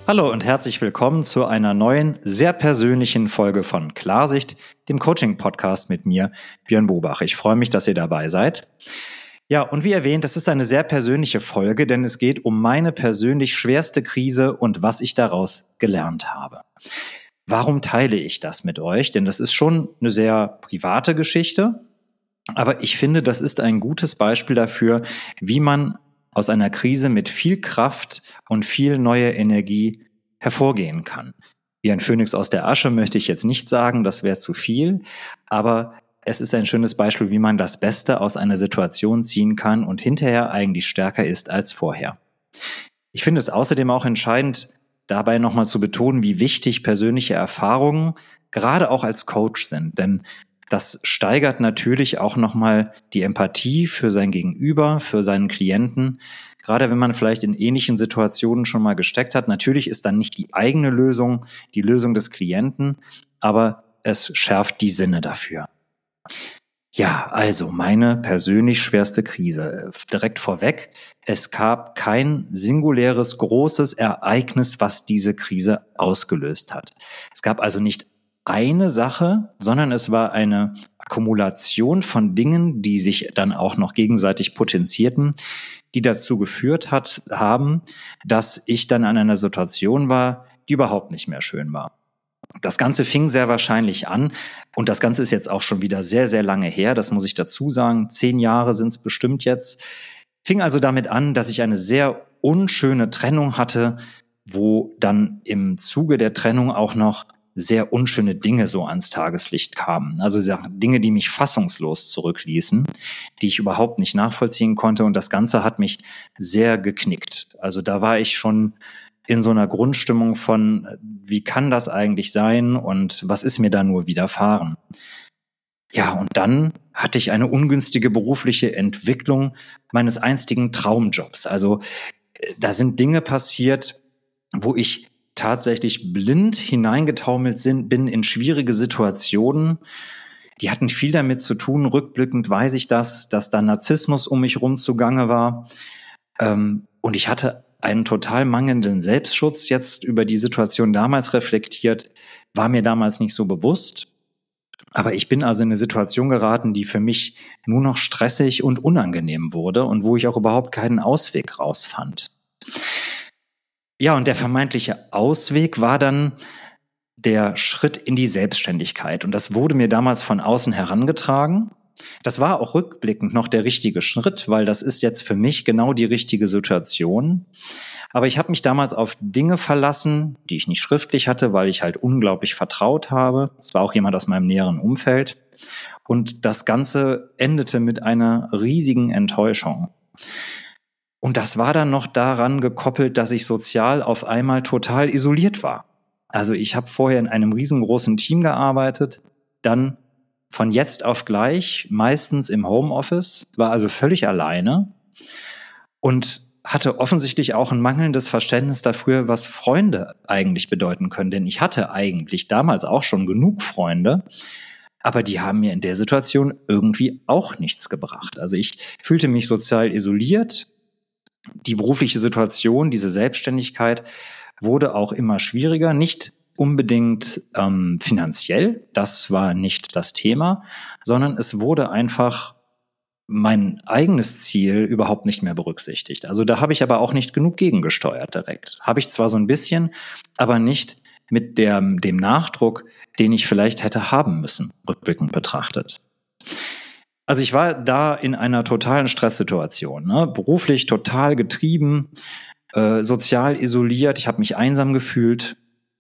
Hallo und herzlich willkommen zu einer neuen, sehr persönlichen Folge von Klarsicht, dem Coaching-Podcast mit mir, Björn Bobach. Ich freue mich, dass ihr dabei seid. Ja, und wie erwähnt, das ist eine sehr persönliche Folge, denn es geht um meine persönlich schwerste Krise und was ich daraus gelernt habe. Warum teile ich das mit euch? Denn das ist schon eine sehr private Geschichte, aber ich finde, das ist ein gutes Beispiel dafür, wie man aus einer Krise mit viel Kraft und viel neuer Energie hervorgehen kann. Wie ein Phönix aus der Asche möchte ich jetzt nicht sagen, das wäre zu viel, aber es ist ein schönes Beispiel, wie man das Beste aus einer Situation ziehen kann und hinterher eigentlich stärker ist als vorher. Ich finde es außerdem auch entscheidend, dabei nochmal zu betonen, wie wichtig persönliche Erfahrungen gerade auch als Coach sind, denn das steigert natürlich auch nochmal die Empathie für sein Gegenüber, für seinen Klienten. Gerade wenn man vielleicht in ähnlichen Situationen schon mal gesteckt hat. Natürlich ist dann nicht die eigene Lösung die Lösung des Klienten, aber es schärft die Sinne dafür. Ja, also meine persönlich schwerste Krise. Direkt vorweg, es gab kein singuläres, großes Ereignis, was diese Krise ausgelöst hat. Es gab also nicht eine Sache, sondern es war eine Akkumulation von Dingen, die sich dann auch noch gegenseitig potenzierten, die dazu geführt haben, dass ich dann an einer Situation war, die überhaupt nicht mehr schön war. Das Ganze fing sehr wahrscheinlich an und das Ganze ist jetzt auch schon wieder sehr, sehr lange her, das muss ich dazu sagen, 10 Jahre sind es bestimmt jetzt. Fing also damit an, dass ich eine sehr unschöne Trennung hatte, wo dann im Zuge der Trennung auch noch sehr unschöne Dinge so ans Tageslicht kamen. Also Dinge, die mich fassungslos zurückließen, die ich überhaupt nicht nachvollziehen konnte. Und das Ganze hat mich sehr geknickt. Also da war ich schon in so einer Grundstimmung von, wie kann das eigentlich sein und was ist mir da nur widerfahren? Ja, und dann hatte ich eine ungünstige berufliche Entwicklung meines einstigen Traumjobs. Also da sind Dinge passiert, wo ich tatsächlich blind hineingetaumelt bin in schwierige Situationen. Die hatten viel damit zu tun, rückblickend weiß ich das, dass da Narzissmus um mich rum zugange war. Und ich hatte einen total mangelnden Selbstschutz jetzt über die Situation damals reflektiert, war mir damals nicht so bewusst. Aber ich bin also in eine Situation geraten, die für mich nur noch stressig und unangenehm wurde und wo ich auch überhaupt keinen Ausweg rausfand. Ja, und der vermeintliche Ausweg war dann der Schritt in die Selbstständigkeit. Und das wurde mir damals von außen herangetragen. Das war auch rückblickend noch der richtige Schritt, weil das ist jetzt für mich genau die richtige Situation. Aber ich habe mich damals auf Dinge verlassen, die ich nicht schriftlich hatte, weil ich halt unglaublich vertraut habe. Es war auch jemand aus meinem näheren Umfeld. Und das Ganze endete mit einer riesigen Enttäuschung. Und das war dann noch daran gekoppelt, dass ich sozial auf einmal total isoliert war. Also ich habe vorher in einem riesengroßen Team gearbeitet, dann von jetzt auf gleich, meistens im Homeoffice, war also völlig alleine und hatte offensichtlich auch ein mangelndes Verständnis dafür, was Freunde eigentlich bedeuten können. Denn ich hatte eigentlich damals auch schon genug Freunde, aber die haben mir in der Situation irgendwie auch nichts gebracht. Also ich fühlte mich sozial isoliert. Die berufliche Situation, diese Selbstständigkeit wurde auch immer schwieriger, nicht unbedingt finanziell, das war nicht das Thema, sondern es wurde einfach mein eigenes Ziel überhaupt nicht mehr berücksichtigt. Also da habe ich aber auch nicht genug gegengesteuert direkt. Habe ich zwar so ein bisschen, aber nicht mit dem Nachdruck, den ich vielleicht hätte haben müssen, rückblickend betrachtet. Also ich war da in einer totalen Stresssituation, ne? Beruflich total getrieben, sozial isoliert, ich habe mich einsam gefühlt,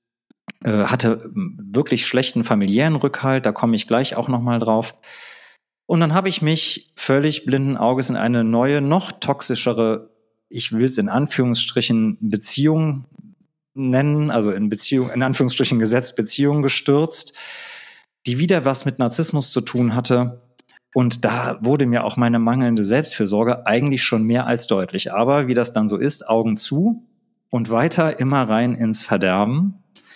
hatte wirklich schlechten familiären Rückhalt, da komme ich gleich auch nochmal drauf. Und dann habe ich mich völlig blinden Auges in eine neue, noch toxischere, ich will es in Anführungsstrichen Beziehung nennen, also in Anführungsstrichen gesetzt Beziehung gestürzt, die wieder was mit Narzissmus zu tun hatte. Und da wurde mir auch meine mangelnde Selbstfürsorge eigentlich schon mehr als deutlich. Aber wie das dann so ist, Augen zu und weiter immer rein ins Verderben.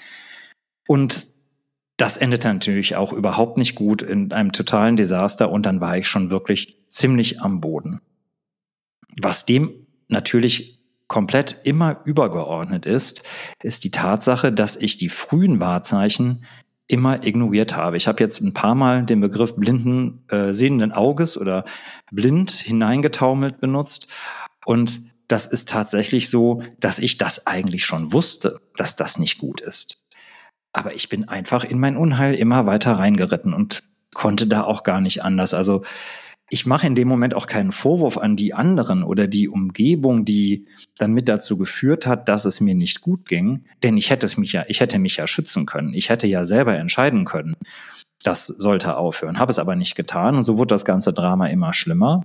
Und das endete natürlich auch überhaupt nicht gut in einem totalen Desaster. Und dann war ich schon wirklich ziemlich am Boden. Was dem natürlich komplett immer übergeordnet ist die Tatsache, dass ich die frühen Wahrzeichen immer ignoriert habe. Ich habe jetzt ein paar Mal den Begriff blinden, sehenden Auges oder blind hineingetaumelt benutzt. Und das ist tatsächlich so, dass ich das eigentlich schon wusste, dass das nicht gut ist. Aber ich bin einfach in mein Unheil immer weiter reingeritten und konnte da auch gar nicht anders. Also ich mache in dem Moment auch keinen Vorwurf an die anderen oder die Umgebung, die dann mit dazu geführt hat, dass es mir nicht gut ging. Denn ich hätte mich ja schützen können. Ich hätte ja selber entscheiden können, das sollte aufhören. Habe es aber nicht getan. Und so wurde das ganze Drama immer schlimmer.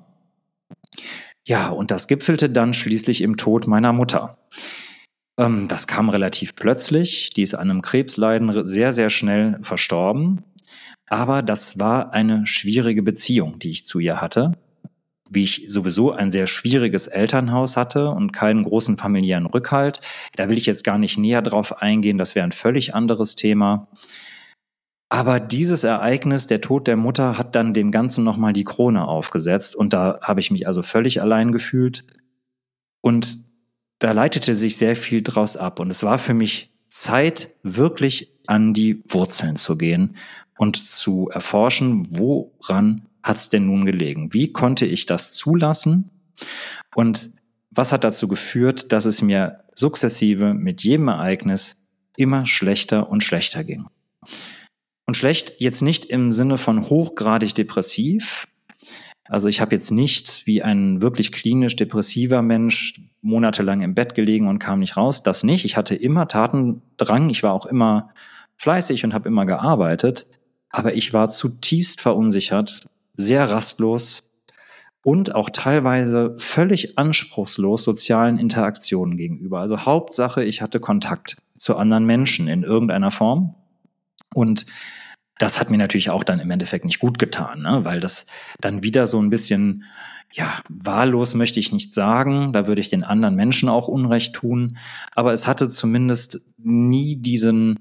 Ja, und das gipfelte dann schließlich im Tod meiner Mutter. Das kam relativ plötzlich. Die ist an einem Krebsleiden sehr, sehr schnell verstorben. Aber das war eine schwierige Beziehung, die ich zu ihr hatte. Wie ich sowieso ein sehr schwieriges Elternhaus hatte und keinen großen familiären Rückhalt. Da will ich jetzt gar nicht näher drauf eingehen, das wäre ein völlig anderes Thema. Aber dieses Ereignis, der Tod der Mutter, hat dann dem Ganzen nochmal die Krone aufgesetzt. Und da habe ich mich also völlig allein gefühlt. Und da leitete sich sehr viel draus ab. Und es war für mich Zeit, wirklich an die Wurzeln zu gehen und zu erforschen, woran hat es denn nun gelegen? Wie konnte ich das zulassen? Und was hat dazu geführt, dass es mir sukzessive mit jedem Ereignis immer schlechter und schlechter ging? Und schlecht jetzt nicht im Sinne von hochgradig depressiv. Also ich habe jetzt nicht wie ein wirklich klinisch depressiver Mensch monatelang im Bett gelegen und kam nicht raus. Das nicht. Ich hatte immer Tatendrang. Ich war auch immer fleißig und habe immer gearbeitet. Aber ich war zutiefst verunsichert, sehr rastlos und auch teilweise völlig anspruchslos sozialen Interaktionen gegenüber. Also Hauptsache, ich hatte Kontakt zu anderen Menschen in irgendeiner Form. Und das hat mir natürlich auch dann im Endeffekt nicht gut getan, ne? Weil das dann wieder so ein bisschen, ja, wahllos möchte ich nicht sagen, da würde ich den anderen Menschen auch Unrecht tun, aber es hatte zumindest nie diesen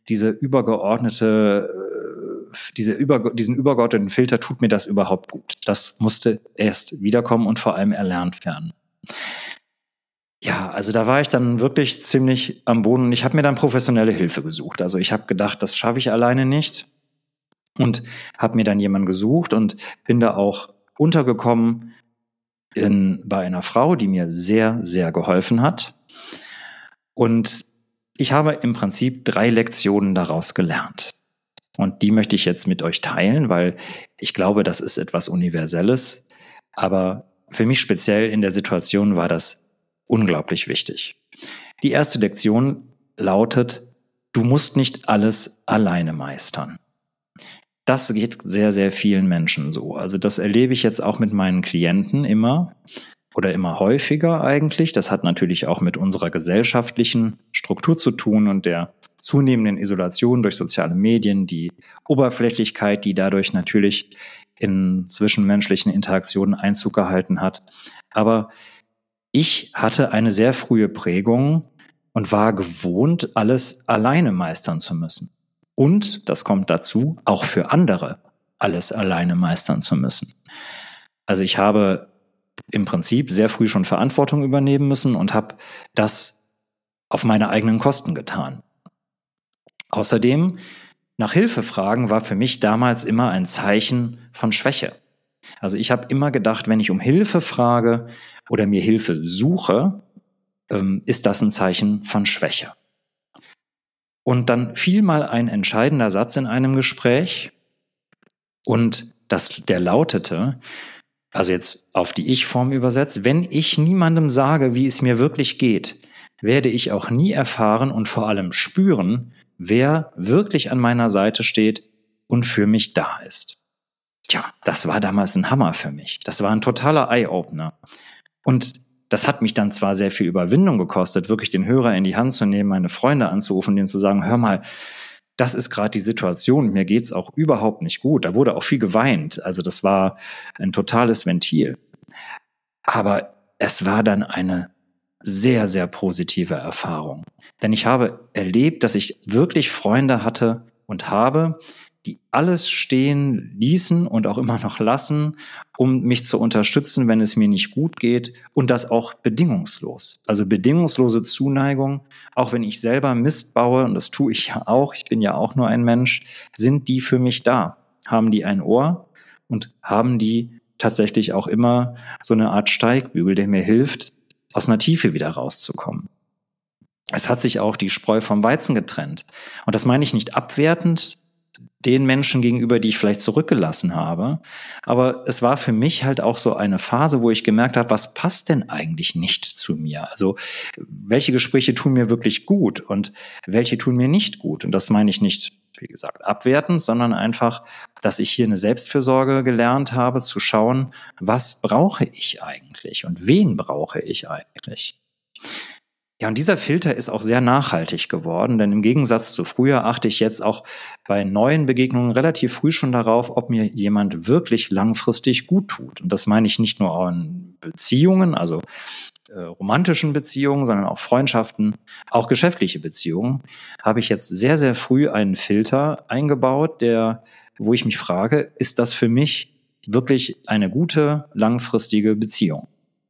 übergeordneten Filter, tut mir das überhaupt gut? Das musste erst wiederkommen und vor allem erlernt werden. Ja, also da war ich dann wirklich ziemlich am Boden und ich habe mir dann professionelle Hilfe gesucht. Also ich habe gedacht, das schaffe ich alleine nicht und habe mir dann jemanden gesucht und bin da auch untergekommen bei einer Frau, die mir sehr, sehr geholfen hat. Und ich habe im Prinzip 3 Lektionen daraus gelernt. Und die möchte ich jetzt mit euch teilen, weil ich glaube, das ist etwas Universelles. Aber für mich speziell in der Situation war das unglaublich wichtig. Die erste Lektion lautet, du musst nicht alles alleine meistern. Das geht sehr, sehr vielen Menschen so. Also das erlebe ich jetzt auch mit meinen Klienten immer oder immer häufiger eigentlich. Das hat natürlich auch mit unserer gesellschaftlichen Struktur zu tun und der zunehmenden Isolation durch soziale Medien, die Oberflächlichkeit, die dadurch natürlich in zwischenmenschlichen Interaktionen Einzug gehalten hat. Aber ich hatte eine sehr frühe Prägung und war gewohnt, alles alleine meistern zu müssen. Und, das kommt dazu, auch für andere alles alleine meistern zu müssen. Also ich habe im Prinzip sehr früh schon Verantwortung übernehmen müssen und habe das auf meine eigenen Kosten getan. Außerdem, nach Hilfe fragen war für mich damals immer ein Zeichen von Schwäche. Also ich habe immer gedacht, wenn ich um Hilfe frage oder mir Hilfe suche, ist das ein Zeichen von Schwäche. Und dann fiel mal ein entscheidender Satz in einem Gespräch und der lautete, also jetzt auf die Ich-Form übersetzt, wenn ich niemandem sage, wie es mir wirklich geht, werde ich auch nie erfahren und vor allem spüren, wer wirklich an meiner Seite steht und für mich da ist. Tja, das war damals ein Hammer für mich. Das war ein totaler Eye-Opener. Und das hat mich dann zwar sehr viel Überwindung gekostet, wirklich den Hörer in die Hand zu nehmen, meine Freunde anzurufen, denen zu sagen, hör mal, das ist gerade die Situation, mir geht's auch überhaupt nicht gut. Da wurde auch viel geweint, also das war ein totales Ventil. Aber es war dann eine sehr, sehr positive Erfahrung. Denn ich habe erlebt, dass ich wirklich Freunde hatte und habe, die alles stehen ließen und auch immer noch lassen, um mich zu unterstützen, wenn es mir nicht gut geht, und das auch bedingungslos. Also bedingungslose Zuneigung, auch wenn ich selber Mist baue, und das tue ich ja auch, ich bin ja auch nur ein Mensch, sind die für mich da? Haben die ein Ohr und haben die tatsächlich auch immer so eine Art Steigbügel, der mir hilft, aus einer Tiefe wieder rauszukommen? Es hat sich auch die Spreu vom Weizen getrennt. Und das meine ich nicht abwertend den Menschen gegenüber, die ich vielleicht zurückgelassen habe. Aber es war für mich halt auch so eine Phase, wo ich gemerkt habe, was passt denn eigentlich nicht zu mir? Also welche Gespräche tun mir wirklich gut und welche tun mir nicht gut? Und das meine ich nicht, wie gesagt, abwertend, sondern einfach, dass ich hier eine Selbstfürsorge gelernt habe, zu schauen, was brauche ich eigentlich und wen brauche ich eigentlich? Ja, und dieser Filter ist auch sehr nachhaltig geworden, denn im Gegensatz zu früher achte ich jetzt auch bei neuen Begegnungen relativ früh schon darauf, ob mir jemand wirklich langfristig gut tut. Und das meine ich nicht nur in Beziehungen, also romantischen Beziehungen, sondern auch Freundschaften, auch geschäftliche Beziehungen, habe ich jetzt sehr, sehr früh einen Filter eingebaut, wo ich mich frage, ist das für mich wirklich eine gute, langfristige Beziehung?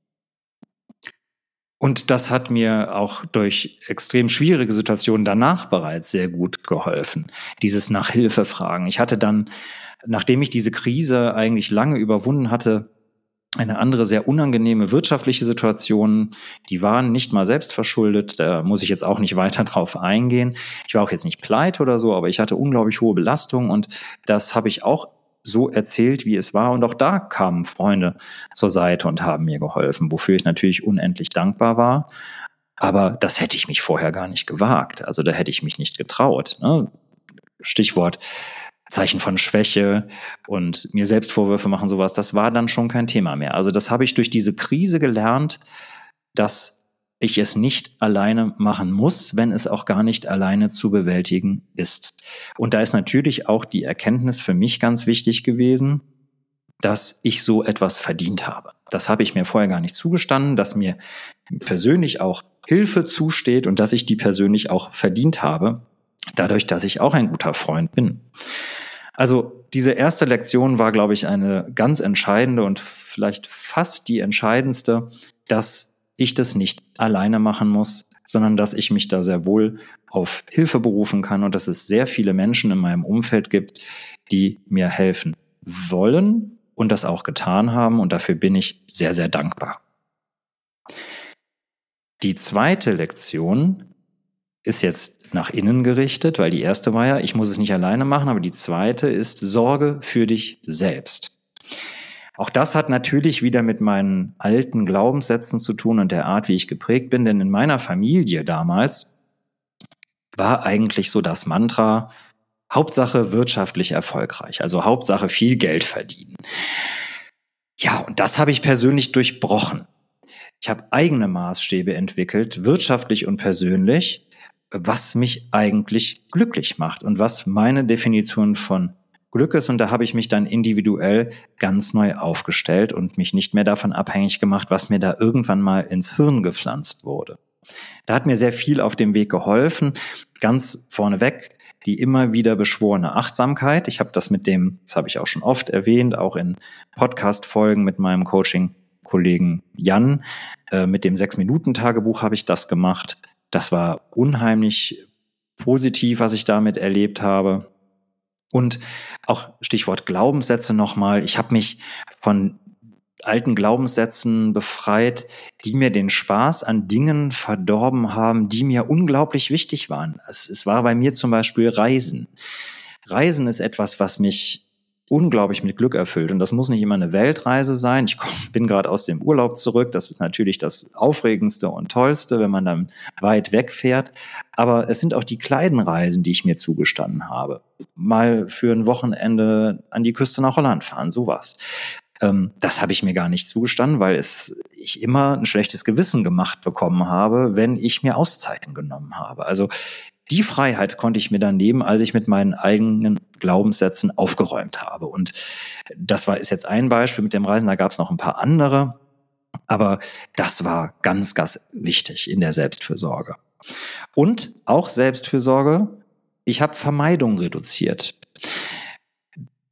Und das hat mir auch durch extrem schwierige Situationen danach bereits sehr gut geholfen. Dieses nach Hilfe fragen. Ich hatte dann, nachdem ich diese Krise eigentlich lange überwunden hatte, eine andere sehr unangenehme wirtschaftliche Situation. Die waren nicht mal selbst verschuldet. Da muss ich jetzt auch nicht weiter drauf eingehen. Ich war auch jetzt nicht pleite oder so, aber ich hatte unglaublich hohe Belastung, und das habe ich auch so erzählt, wie es war. Und auch da kamen Freunde zur Seite und haben mir geholfen, wofür ich natürlich unendlich dankbar war. Aber das hätte ich mich vorher gar nicht gewagt. Also da hätte ich mich nicht getraut. Ne? Stichwort Zeichen von Schwäche und mir selbst Vorwürfe machen, sowas, das war dann schon kein Thema mehr. Also das habe ich durch diese Krise gelernt, dass ich es nicht alleine machen muss, wenn es auch gar nicht alleine zu bewältigen ist. Und da ist natürlich auch die Erkenntnis für mich ganz wichtig gewesen, dass ich so etwas verdient habe. Das habe ich mir vorher gar nicht zugestanden, dass mir persönlich auch Hilfe zusteht und dass ich die persönlich auch verdient habe, dadurch, dass ich auch ein guter Freund bin. Also diese erste Lektion war, glaube ich, eine ganz entscheidende und vielleicht fast die entscheidendste, dass ich das nicht alleine machen muss, sondern dass ich mich da sehr wohl auf Hilfe berufen kann und dass es sehr viele Menschen in meinem Umfeld gibt, die mir helfen wollen und das auch getan haben, und dafür bin ich sehr, sehr dankbar. Die zweite Lektion ist jetzt nach innen gerichtet, weil die erste war ja, ich muss es nicht alleine machen, aber die zweite ist, sorge für dich selbst. Auch das hat natürlich wieder mit meinen alten Glaubenssätzen zu tun und der Art, wie ich geprägt bin, denn in meiner Familie damals war eigentlich so das Mantra, Hauptsache wirtschaftlich erfolgreich, also Hauptsache viel Geld verdienen. Ja, und das habe ich persönlich durchbrochen. Ich habe eigene Maßstäbe entwickelt, wirtschaftlich und persönlich, was mich eigentlich glücklich macht und was meine Definition von Glück ist. Und da habe ich mich dann individuell ganz neu aufgestellt und mich nicht mehr davon abhängig gemacht, was mir da irgendwann mal ins Hirn gepflanzt wurde. Da hat mir sehr viel auf dem Weg geholfen. Ganz vorneweg die immer wieder beschworene Achtsamkeit. Ich habe das habe ich auch schon oft erwähnt, auch in Podcast-Folgen mit meinem Coaching-Kollegen Jan. Mit dem 6-Minuten-Tagebuch habe ich das gemacht. Das war unheimlich positiv, was ich damit erlebt habe. Und auch Stichwort Glaubenssätze nochmal. Ich habe mich von alten Glaubenssätzen befreit, die mir den Spaß an Dingen verdorben haben, die mir unglaublich wichtig waren. Es war bei mir zum Beispiel Reisen. Reisen ist etwas, was mich unglaublich mit Glück erfüllt. Und das muss nicht immer eine Weltreise sein. Ich bin gerade aus dem Urlaub zurück. Das ist natürlich das Aufregendste und Tollste, wenn man dann weit wegfährt. Aber es sind auch die kleinen Reisen, die ich mir zugestanden habe. Mal für ein Wochenende an die Küste nach Holland fahren, sowas. Das habe ich mir gar nicht zugestanden, weil ich immer ein schlechtes Gewissen gemacht bekommen habe, wenn ich mir Auszeiten genommen habe. Also die Freiheit konnte ich mir dann nehmen, als ich mit meinen eigenen Glaubenssätzen aufgeräumt habe. Und ist jetzt ein Beispiel mit dem Reisen, da gab es noch ein paar andere. Aber das war ganz, ganz wichtig in der Selbstfürsorge. Und auch Selbstfürsorge, ich habe Vermeidung reduziert.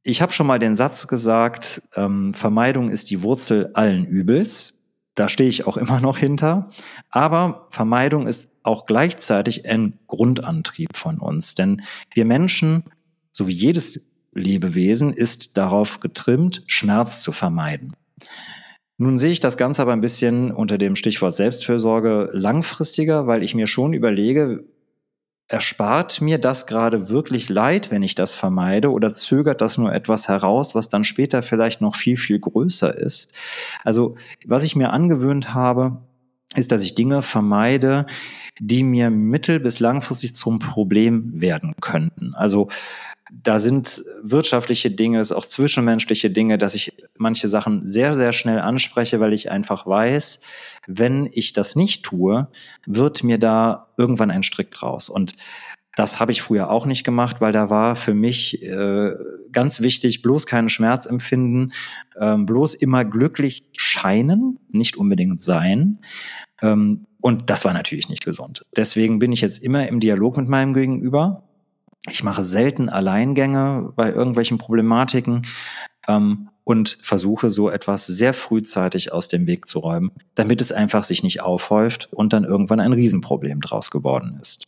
Ich habe schon mal den Satz gesagt, Vermeidung ist die Wurzel allen Übels. Da stehe ich auch immer noch hinter. Aber Vermeidung ist auch gleichzeitig ein Grundantrieb von uns. Denn wir Menschen, so wie jedes Lebewesen, ist darauf getrimmt, Schmerz zu vermeiden. Nun sehe ich das Ganze aber ein bisschen unter dem Stichwort Selbstfürsorge langfristiger, weil ich mir schon überlege, erspart mir das gerade wirklich Leid, wenn ich das vermeide, oder zögert das nur etwas heraus, was dann später vielleicht noch viel, viel größer ist? Also, was ich mir angewöhnt habe, ist, dass ich Dinge vermeide, die mir mittel- bis langfristig zum Problem werden könnten. Also, da sind wirtschaftliche Dinge, es ist auch zwischenmenschliche Dinge, dass ich manche Sachen sehr, sehr schnell anspreche, weil ich einfach weiß, wenn ich das nicht tue, wird mir da irgendwann ein Strick draus. Und das habe ich früher auch nicht gemacht, weil da war für mich ganz wichtig, bloß keinen Schmerz empfinden, bloß immer glücklich scheinen, nicht unbedingt sein. Und das war natürlich nicht gesund. Deswegen bin ich jetzt immer im Dialog mit meinem Gegenüber. Ich mache selten Alleingänge bei irgendwelchen Problematiken und versuche so etwas sehr frühzeitig aus dem Weg zu räumen, damit es einfach sich nicht aufhäuft und dann irgendwann ein Riesenproblem draus geworden ist.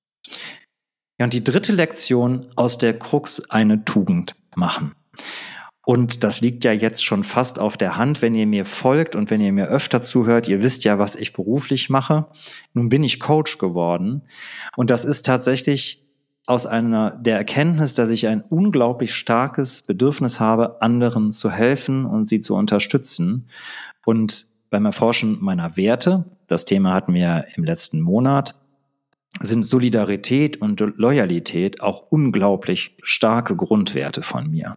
Ja, und die dritte Lektion: aus der Krux eine Tugend machen. Und das liegt ja jetzt schon fast auf der Hand, wenn ihr mir folgt und wenn ihr mir öfter zuhört. Ihr wisst ja, was ich beruflich mache. Nun bin ich Coach geworden und das ist tatsächlich aus der Erkenntnis, dass ich ein unglaublich starkes Bedürfnis habe, anderen zu helfen und sie zu unterstützen. Und beim Erforschen meiner Werte, das Thema hatten wir ja im letzten Monat, sind Solidarität und Loyalität auch unglaublich starke Grundwerte von mir.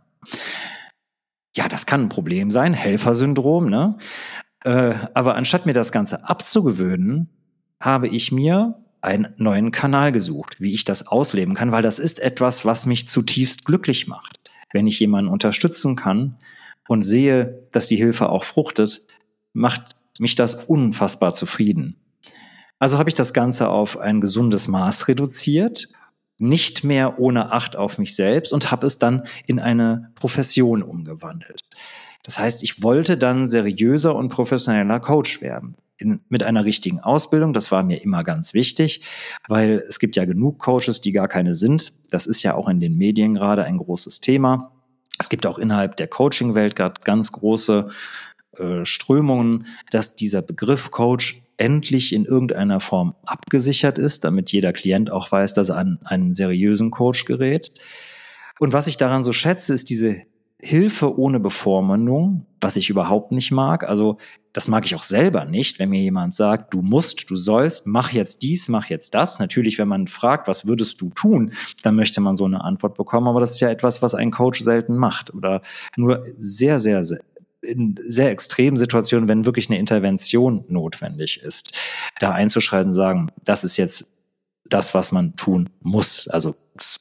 Ja, das kann ein Problem sein, Helfersyndrom, ne? Aber anstatt mir das Ganze abzugewöhnen, habe ich mir einen neuen Kanal gesucht, wie ich das ausleben kann, weil das ist etwas, was mich zutiefst glücklich macht. Wenn ich jemanden unterstützen kann und sehe, dass die Hilfe auch fruchtet, macht mich das unfassbar zufrieden. Also habe ich das Ganze auf ein gesundes Maß reduziert, nicht mehr ohne Acht auf mich selbst, und habe es dann in eine Profession umgewandelt. Das heißt, ich wollte dann seriöser und professioneller Coach werden. Mit einer richtigen Ausbildung, das war mir immer ganz wichtig, weil es gibt ja genug Coaches, die gar keine sind. Das ist ja auch in den Medien gerade ein großes Thema. Es gibt auch innerhalb der Coaching-Welt gerade ganz große Strömungen, dass dieser Begriff Coach endlich in irgendeiner Form abgesichert ist, damit jeder Klient auch weiß, dass er an einen seriösen Coach gerät. Und was ich daran so schätze, ist diese Hilfe ohne Bevormundung, was ich überhaupt nicht mag. Also das mag ich auch selber nicht, wenn mir jemand sagt, du musst, du sollst, mach jetzt dies, mach jetzt das. Natürlich, wenn man fragt, was würdest du tun, dann möchte man so eine Antwort bekommen. Aber das ist ja etwas, was ein Coach selten macht oder nur sehr, sehr, sehr in sehr extremen Situationen, wenn wirklich eine Intervention notwendig ist, da einzuschreiten und sagen, das ist jetzt das, was man tun muss. Also das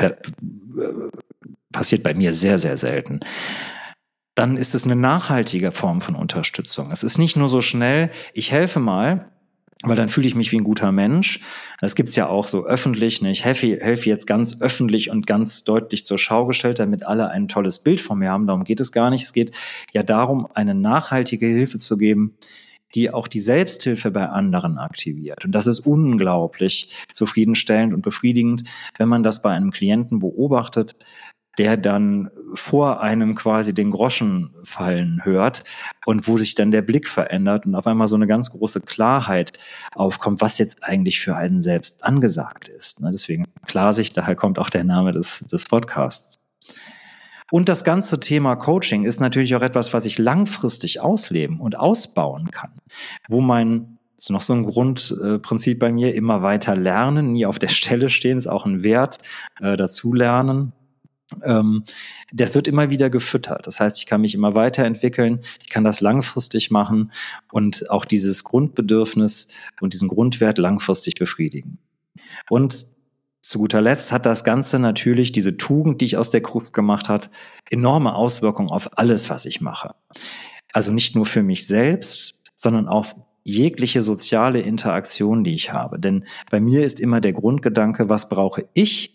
passiert bei mir sehr, sehr selten. Dann ist es eine nachhaltige Form von Unterstützung. Es ist nicht nur so schnell, ich helfe mal, weil dann fühle ich mich wie ein guter Mensch. Das gibt's ja auch so öffentlich. Ne? Ich helfe jetzt ganz öffentlich und ganz deutlich zur Schau gestellt, damit alle ein tolles Bild von mir haben. Darum geht es gar nicht. Es geht ja darum, eine nachhaltige Hilfe zu geben, die auch die Selbsthilfe bei anderen aktiviert. Und das ist unglaublich zufriedenstellend und befriedigend, wenn man das bei einem Klienten beobachtet, der dann vor einem quasi den Groschen fallen hört und wo sich dann der Blick verändert und auf einmal so eine ganz große Klarheit aufkommt, was jetzt eigentlich für einen selbst angesagt ist. Deswegen Klarsicht, daher kommt auch der Name des Podcasts. Und das ganze Thema Coaching ist natürlich auch etwas, was ich langfristig ausleben und ausbauen kann, wo das ist noch so ein Grundprinzip bei mir, immer weiter lernen, nie auf der Stelle stehen, ist auch ein Wert, dazu lernen. Der wird immer wieder gefüttert. Das heißt, ich kann mich immer weiterentwickeln, ich kann das langfristig machen und auch dieses Grundbedürfnis und diesen Grundwert langfristig befriedigen. Und zu guter Letzt hat das Ganze natürlich, diese Tugend, die ich aus der Krux gemacht habe, enorme Auswirkungen auf alles, was ich mache. Also nicht nur für mich selbst, sondern auf jegliche soziale Interaktion, die ich habe. Denn bei mir ist immer der Grundgedanke, was brauche ich,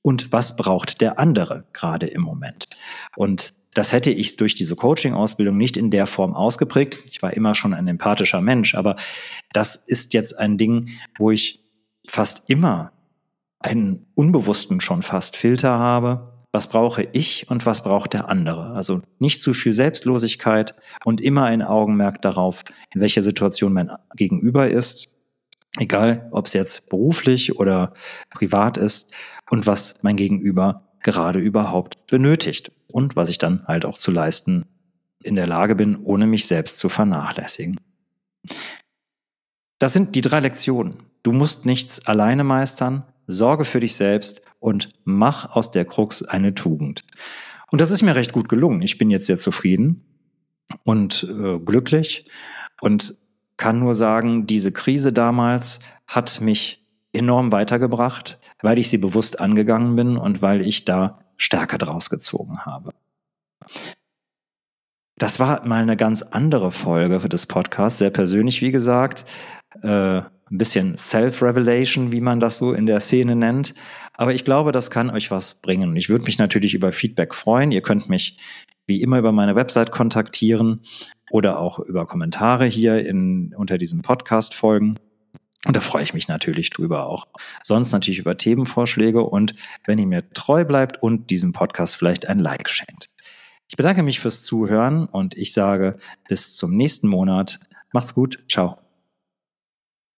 und was braucht der andere gerade im Moment. Und das hätte ich durch diese Coaching-Ausbildung nicht in der Form ausgeprägt. Ich war immer schon ein empathischer Mensch, aber das ist jetzt ein Ding, wo ich fast immer einen unbewussten schon fast Filter habe. Was brauche ich und was braucht der andere? Also nicht zu viel Selbstlosigkeit und immer ein Augenmerk darauf, in welcher Situation mein Gegenüber ist, egal ob es jetzt beruflich oder privat ist und was mein Gegenüber gerade überhaupt benötigt und was ich dann halt auch zu leisten in der Lage bin, ohne mich selbst zu vernachlässigen. Das sind die 3 Lektionen. Du musst nichts alleine meistern, sorge für dich selbst und mach aus der Krux eine Tugend. Und das ist mir recht gut gelungen. Ich bin jetzt sehr zufrieden und glücklich und kann nur sagen, diese Krise damals hat mich enorm weitergebracht, weil ich sie bewusst angegangen bin und weil ich da Stärke draus gezogen habe. Das war mal eine ganz andere Folge des Podcasts, sehr persönlich, wie gesagt. Ein bisschen Self-Revelation, wie man das so in der Szene nennt. Aber ich glaube, das kann euch was bringen. Und ich würde mich natürlich über Feedback freuen. Ihr könnt mich wie immer über meine Website kontaktieren oder auch über Kommentare hier unter diesem Podcast-Folgen. Und da freue ich mich natürlich drüber auch. Sonst natürlich über Themenvorschläge und wenn ihr mir treu bleibt und diesem Podcast vielleicht ein Like schenkt. Ich bedanke mich fürs Zuhören und ich sage bis zum nächsten Monat. Macht's gut. Ciao.